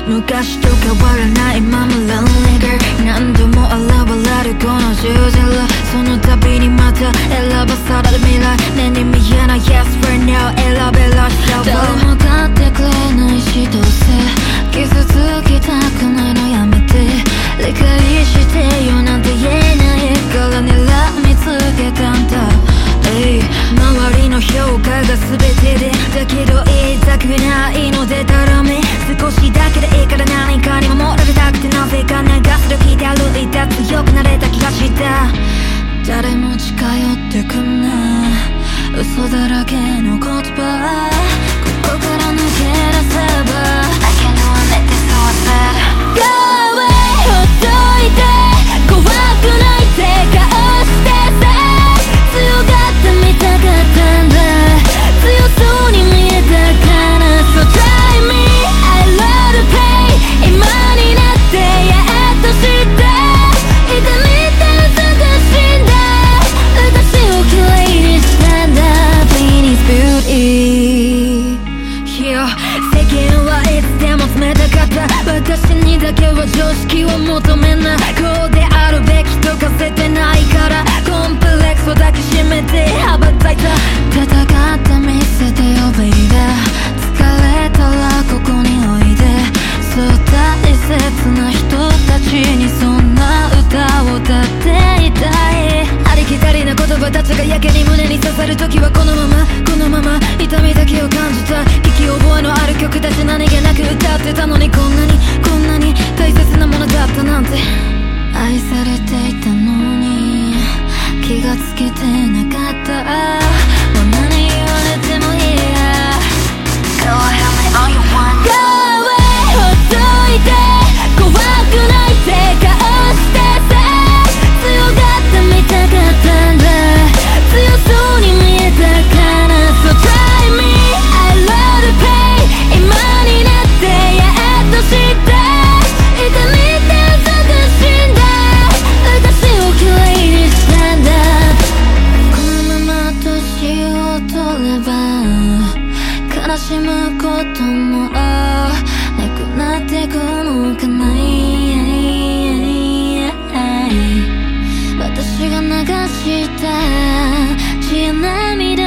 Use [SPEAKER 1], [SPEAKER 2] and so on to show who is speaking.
[SPEAKER 1] 昔と変わらないまま Lonely Girl 何度も現れるこの十字路その度にまた選ばされる未来目に見えない Yes for now 選べらっしゃる誰も買ってくれないしどうせ傷つきたくないのやめて理解してよなんて言えないから睨みつけたんだ周りの評価が全てでだけど言いたくないのでたらめ少しだけでいいから何かに守られたくてなぜか流す時で歩いた強くなれた気がした誰も近寄ってくんな嘘だらけの言葉ここから抜け出せば I can do anything so sad Go away ほっといて怖くないって顔してさ強がってみたかったんだ強そうに見えたから So try me I love the pain 今になってやっと知った痛みって難しいんだ私をきれいにしたんだ Pain is beauty yeah 世間はいつでも冷たかった私にだけは常識を求めないこうであるべきとかせてないからコンプレックスを抱きしめて羽ばたいた戦ってみせてよ baby 疲れたらここにおいでそう大切な人たちにそんな歌を歌っていたいありきたりな言葉たちがやけに胸に刺さる時はこのまま痛みだけを感じた聞き覚えのある曲たち何気なく歌ってたのにこんなに大切なものだったなんて愛されていたのに気がつけてなかったもう何言われてもいいや Go ahead me all you want Go away ほっといて怖くないって顔してさ強がってみたかったんだ強そうに見えたから So try me I love the pain 今になってやっと知った痛みって難しいんだ私をきれいにしたんだこのまま年を取れば悲しむこともなくなってくのかない私が流した血や涙